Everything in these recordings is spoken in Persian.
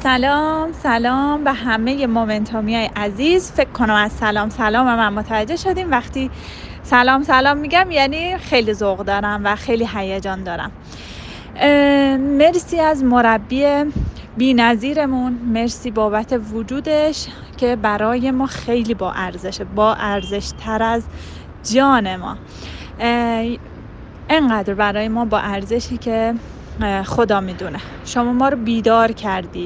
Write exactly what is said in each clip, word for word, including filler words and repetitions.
سلام سلام به همه مومنتومی های عزیز. فکر کنم از سلام سلام من متوجه شدیم. وقتی سلام سلام میگم یعنی خیلی ذوق دارم و خیلی هیجان دارم. مرسی از مربی بی‌نظیرمون، مرسی بابت وجودش که برای ما خیلی با ارزشه، با ارزش تر از جان ما. انقدر برای ما با ارزشی که خدا میدونه. شما ما رو بیدار کردی،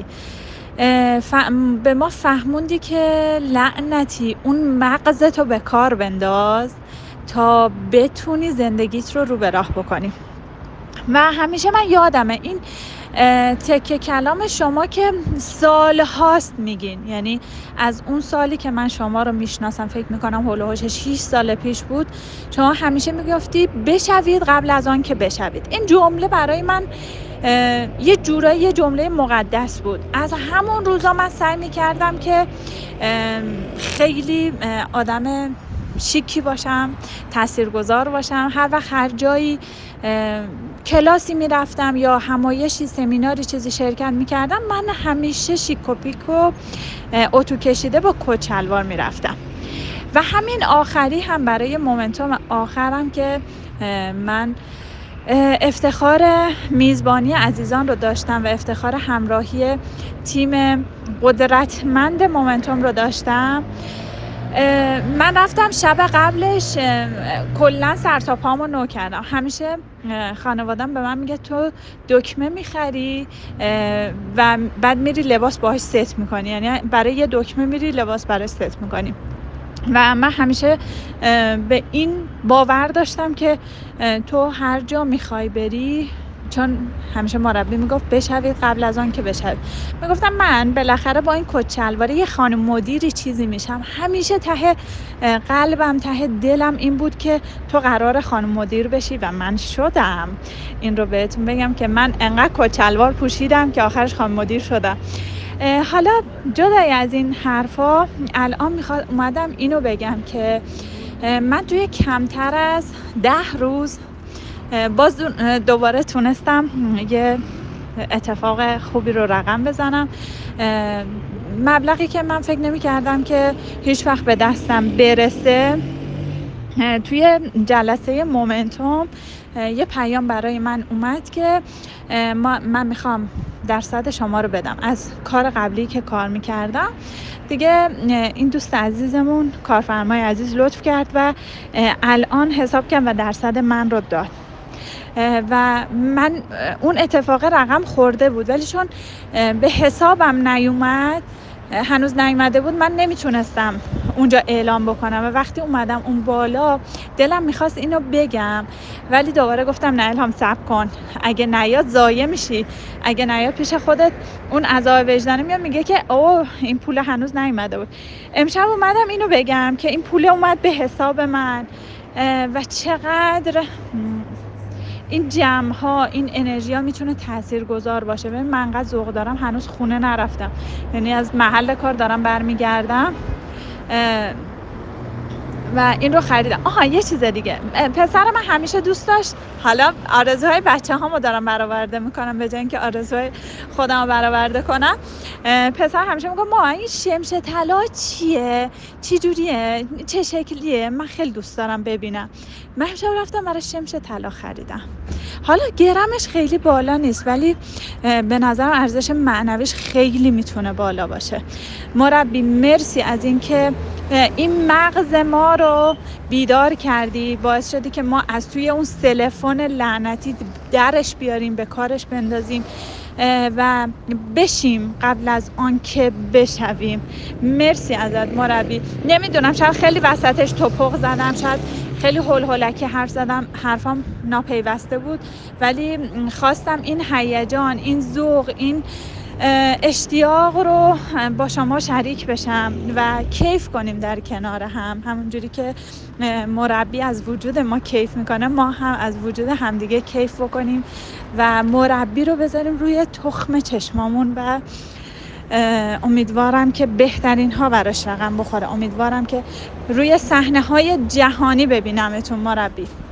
فهم به ما فهموندی که لعنتی اون مغزتو به کار بنداز تا بتونی زندگیت رو رو به راه بکنی. و همیشه من یادمه این تکه کلام شما که سال هاست میگین، یعنی از اون سالی که من شما رو میشناسم، فکر میکنم هولوهاش شش سال پیش بود، شما همیشه میگفتی بشوید قبل از آن که بشوید. این جمله برای من یه جورایی یه جمله مقدس بود. از همون روزا من سعی میکردم که خیلی آدم شیکی باشم، تاثیرگذار باشم. هر وقت هر جایی کلاسی میرفتم یا همایشی، سمیناری، چیزی شرکت میکردم، من همیشه شیک و پیک و اتو کشیده با کت شلوار میرفتم. و همین آخری هم برای مومنتوم آخرم که من افتخار میزبانی عزیزان رو داشتم و افتخار همراهی تیم قدرتمند مومنتوم رو داشتم، من رفتم شب قبلش کلا سر تا پامو نو کردم. همیشه خانوادم به من میگه تو دکمه میخری و بعد میری لباس باهاش ست میکنی، یعنی برای یه دکمه میری لباس برای ست میکنی. و من همیشه به این باور داشتم که تو هر جا میخوای بری، چون همیشه مربی میگفت بشوید قبل از آن که بشوید، میگفتم من بالاخره با این کت شلوار یه خانم مدیری چیزی میشم. همیشه ته قلبم، ته دلم این بود که تو قرار خانم مدیر بشی و من شدم. این رو بهتون بگم که من انقدر کت شلوار پوشیدم که آخرش خانم مدیر شدم. حالا جدای از این حرفا، الان میخواد اومدم اینو بگم که من توی کمتر از ده روز باز دوباره تونستم یه اتفاق خوبی رو رقم بزنم. مبلغی که من فکر نمی کردم که هیچ وقت به دستم برسه، توی جلسه مومنتوم یه پیام برای من اومد که من میخوام درصد شما رو بدم از کار قبلی که کار میکردم. دیگه این دوست عزیزمون، کارفرمای عزیز، لطف کرد و الان حساب کرد و درصد من رو داد. و من اون اتفاق رقم خورده بود، ولی چون به حسابم نیومد، هنوز نیومده بود، من نمیتونستم اونجا اعلام بکنم. و وقتی اومدم اون بالا دلم میخواست اینو بگم، ولی دوباره گفتم نه الهام صبر کن، اگه نیاد ضایع میشی، اگه نیاد پیش خودت اون عذاب وجدان میاد میگه که اوه این پول هنوز نیومده بود. امشب اومدم اینو بگم که این پول اومد به حساب من و چقدر این جمع ها، این انرژی ها میتونه تأثیر گذار باشه. ببین من انقدر ذوق دارم هنوز خونه نرفتم، یعنی از محل کار دارم برمیگردم و این رو خریدم. آها یه چیز دیگه، پسر من همیشه دوست داشت، حالا آرزوهای بچه هامو دارم برآورده میکنم به جای اینکه آرزوهای خودمو برآورده کنم. پسر همیشه میگه ما این شمش طلا چیه، چی جوریه، چه شکلیه، من خیلی دوست دارم ببینم. من همیشه رفتم برای شمش طلا خریدم. حالا گرمش خیلی بالا نیست، ولی به نظرم ارزش معنویش خیلی میتونه بالا باشه. مربی مرسی از اینکه این مغز ما رو بیدار کردی، باعث شدی که ما از توی اون تلفن لعنتی درش بیاریم، به کارش بندازیم و بشیم قبل از آن که بشویم. مرسی ازت مربی. نمیدونم، شاید خیلی وسطش توپق زدم، شاید خیلی هول هولکی حرف زدم، حرفام ناپیوسته بود، ولی خواستم این هیجان، این ذوق، این اشتیاق رو با شما شریک بشم و کیف کنیم در کنار هم. همونجوری که مربی از وجود ما کیف میکنه، ما هم از وجود همدیگه کیف بکنیم و مربی رو بذاریم روی تخم چشمامون و امیدوارم که بهترین ها براش رقم بخوره. امیدوارم که روی صحنه های جهانی ببینمتون مربی.